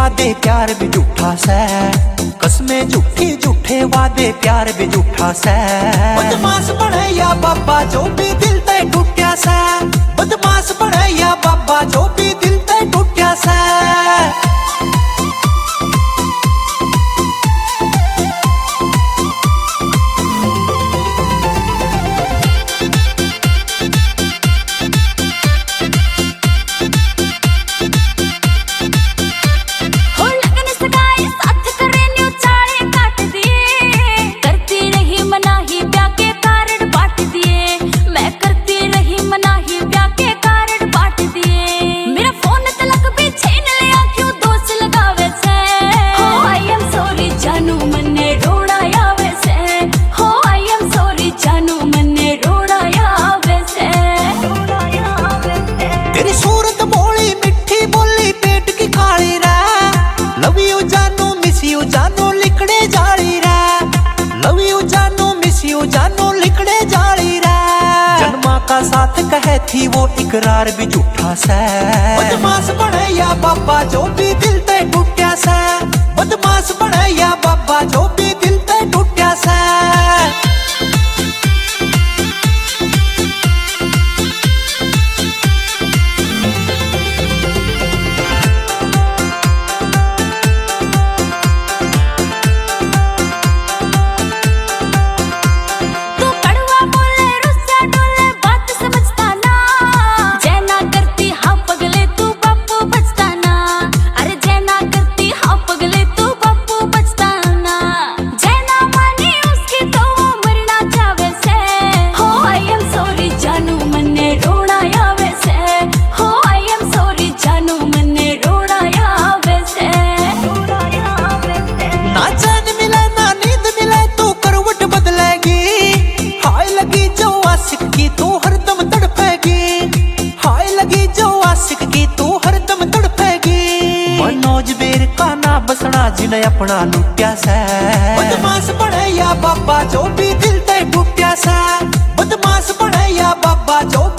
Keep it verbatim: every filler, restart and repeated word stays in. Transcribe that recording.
वादे प्यार भी झूठा से, कसमें झूठी झूठे वादे प्यार भी झूठा से। बदमाश बने या बाबा जो भी दिल ते टूटा से, बदमाश बने या बाबा जो भी दिल ते टूटा से। साथ कहे थी वो इकरार भी झूठा से। बदमाश बने या बाबा जो भी दिल ते टूटा से, बदमाश बने या बाबा जो भी दिल ते टूटा से। बसना जिन्हें अपना लुट्या से। बदमाश बने या बाबा जो भी दिल ते टूटा से, बदमाश बने या बाबा जो